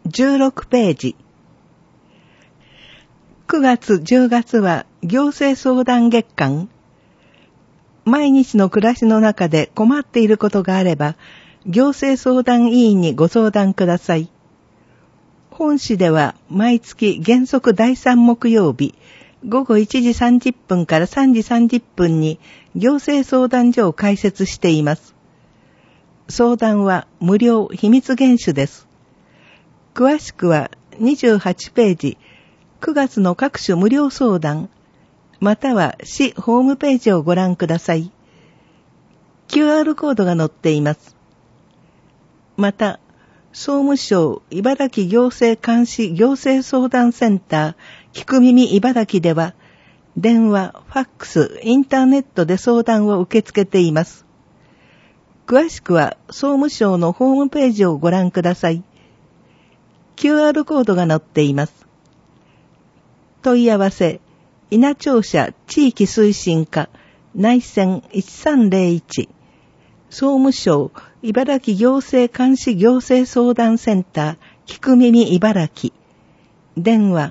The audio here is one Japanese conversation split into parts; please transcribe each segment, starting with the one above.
16ページ。9月10月は行政相談月間。毎日の暮らしの中で困っていることがあれば、行政相談委員にご相談ください。本市では毎月原則第3木曜日、午後1時30分から3時30分に行政相談所を開設しています。相談は無料秘密厳守です。詳しくは28ページ、9月の各種無料相談、または市ホームページをご覧ください。QR コードが載っています。また、総務省茨城行政監視行政相談センター聞く耳茨城では、電話、ファックス、インターネットで相談を受け付けています。詳しくは総務省のホームページをご覧ください。QR コードが載っています。問い合わせ、稲庁舎地域推進課内線1301、総務省茨城行政監視行政相談センター聞く耳茨城、電話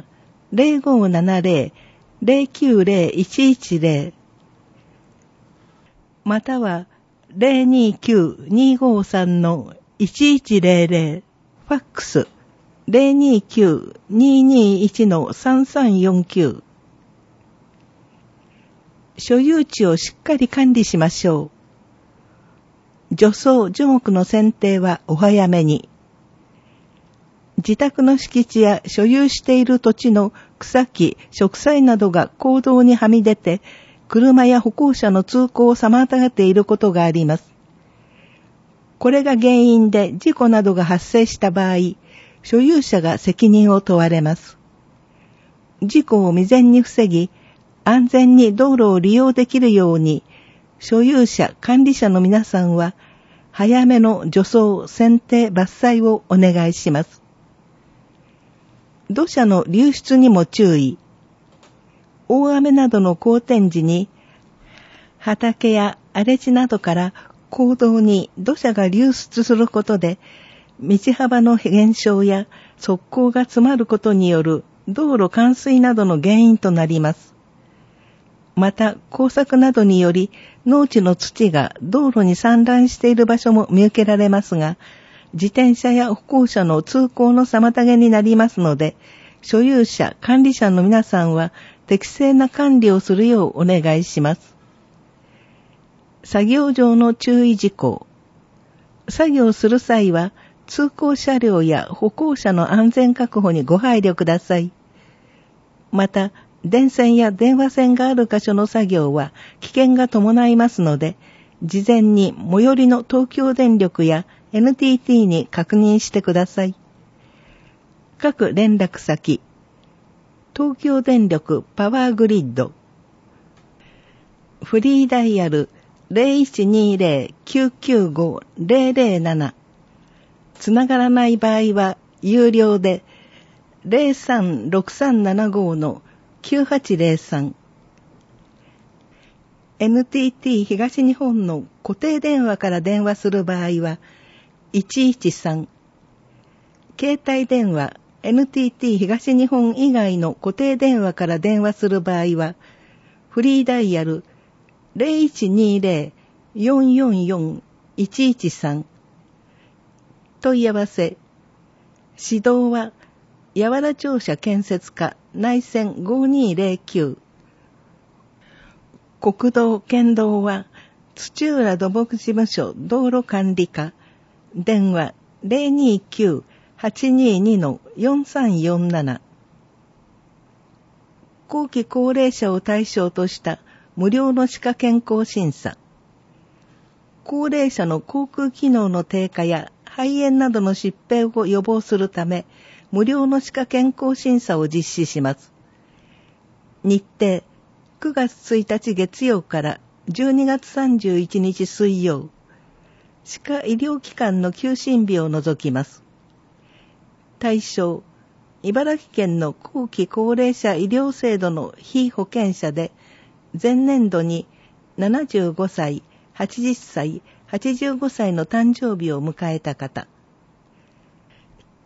0570-090-110 または 029-253-1100、ファックス 029-221-3349。所有地をしっかり管理しましょう。除草樹木の剪定はお早めに。自宅の敷地や所有している土地の草木、植栽などが公道にはみ出て、車や歩行者の通行を妨げていることがあります。これが原因で事故などが発生した場合、所有者が責任を問われます。事故を未然に防ぎ、安全に道路を利用できるように、所有者、管理者の皆さんは、早めの除草、剪定、伐採をお願いします。土砂の流出にも注意。大雨などの好天時に、畑や荒れ地などから公道に土砂が流出することで、道幅の減少や側溝が詰まることによる道路冠水などの原因となります。また、工作などにより農地の土が道路に散乱している場所も見受けられますが、自転車や歩行者の通行の妨げになりますので、所有者、管理者の皆さんは適正な管理をするようお願いします。作業上の注意事項。作業する際は、通行車両や歩行者の安全確保にご配慮ください。また、電線や電話線がある箇所の作業は危険が伴いますので、事前に最寄りの東京電力や NTT に確認してください。各連絡先、東京電力パワーグリッド、フリーダイヤル 0120-995-007、つながらない場合は有料で 036375-9803、NTT 東日本の固定電話から電話する場合は113、携帯電話 NTT 東日本以外の固定電話から電話する場合はフリーダイヤル 0120-444-113、問い合わせ、指導は八原庁舎建設課内線5209、国道県道は土浦土木事務所道路管理課、電話 029-822-4347。後期高齢者を対象とした無料の歯科健康審査。高齢者の口腔機能の低下や肺炎などの疾病を予防するため、無料の歯科健康審査を実施します。日程、9月1日月曜から12月31日水曜。歯科医療機関の休診日を除きます。対象、茨城県の後期高齢者医療制度の被保険者で、前年度に75歳、80歳、85歳の誕生日を迎えた方。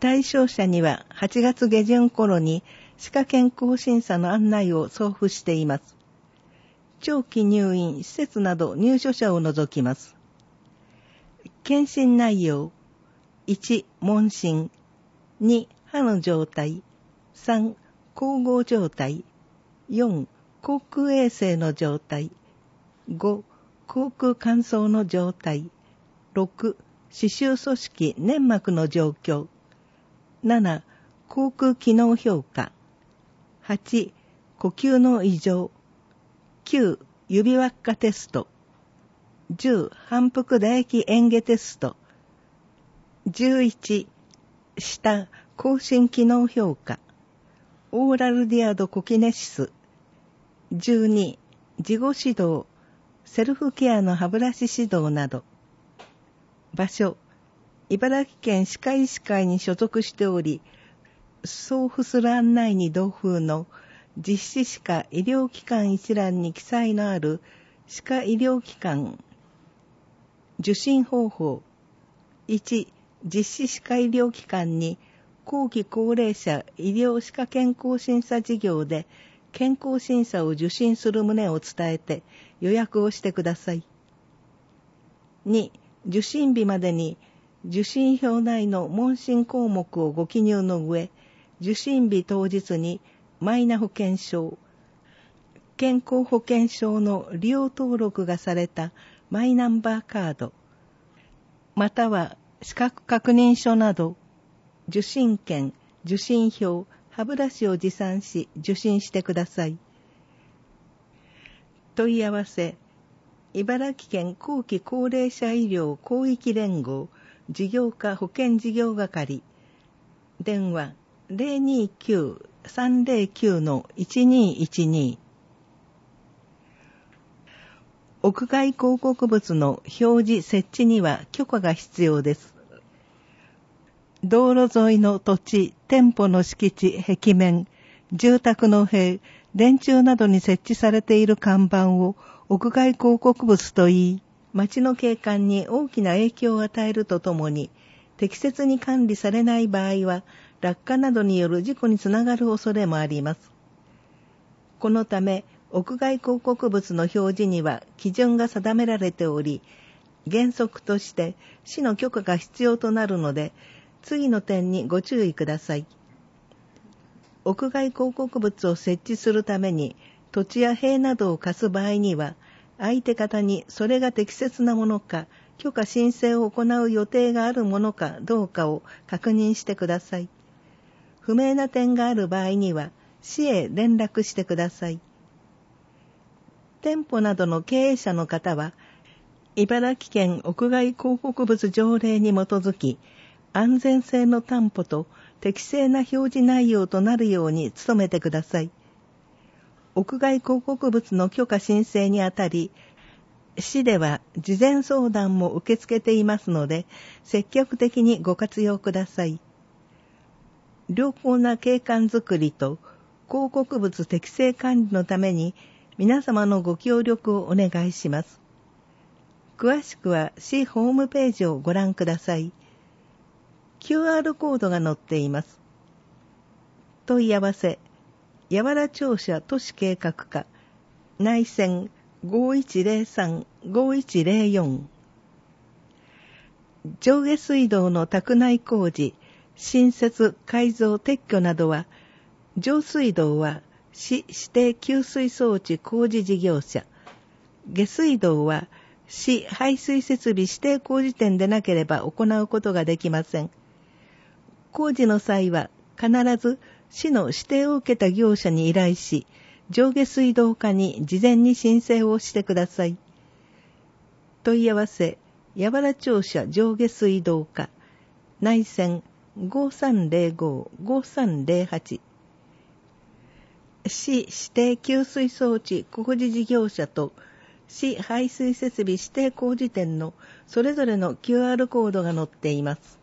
対象者には8月下旬頃に歯科健康審査の案内を送付しています。長期入院、施設など入所者を除きます。検診内容。1、問診。2、歯の状態。3、咬合状態。4、口腔衛生の状態。5、口腔乾燥の状態。6、歯周組織粘膜の状況。7、口腔機能評価。8、呼吸の異常。9、指輪っかテスト。10、反復唾液嚥下テスト。11、舌、口唇機能評価。オーラルディアドコキネシス。12、事後指導、セルフケアの歯ブラシ指導など。場所、茨城県歯科医師会に所属しており、送付する案内に同封の実施歯科医療機関一覧に記載のある歯科医療機関。受診方法。1、実施歯科医療機関に後期高齢者医療歯科健康審査事業で健康審査を受診する旨を伝えて予約をしてください。2、受診日までに受診票内の問診項目をご記入の上、受診日当日にマイナ保険証、健康保険証の利用登録がされたマイナンバーカード、または資格確認書など、受診券、受診票、歯ブラシを持参し受診してください。問い合わせ、茨城県後期高齢者医療広域連合事業課保健事業係、電話 029-309-1212。屋外広告物の表示設置には許可が必要です。道路沿いの土地、店舗の敷地、壁面、住宅の塀、電柱などに設置されている看板を屋外広告物といい、街の景観に大きな影響を与えるとともに、適切に管理されない場合は、落下などによる事故につながる恐れもあります。このため、屋外広告物の表示には基準が定められており、原則として市の許可が必要となるので、次の点にご注意ください。屋外広告物を設置するために土地や塀などを貸す場合には、相手方にそれが適切なものか、許可申請を行う予定があるものかどうかを確認してください。不明な点がある場合には、市へ連絡してください。店舗などの経営者の方は、茨城県屋外広告物条例に基づき、安全性の担保と適正な表示内容となるように努めてください。屋外広告物の許可申請にあたり、市では事前相談も受け付けていますので、積極的にご活用ください。良好な景観づくりと広告物適正管理のために、皆様のご協力をお願いします。詳しくは市ホームページをご覧ください。QR コードが載っています。問い合わせ、八原庁舎都市計画課、内線 5103-5104。上下水道の宅内工事、新設、改造、撤去などは、上水道は市指定給水装置工事事業者、下水道は市排水設備指定工事店でなければ行うことができません。工事の際は必ず市の指定を受けた業者に依頼し、上下水道課に事前に申請をしてください。問い合わせ、八原庁舎上下水道課、内線 5305-5308。市指定給水装置工事事業者と市排水設備指定工事店のそれぞれの QR コードが載っています。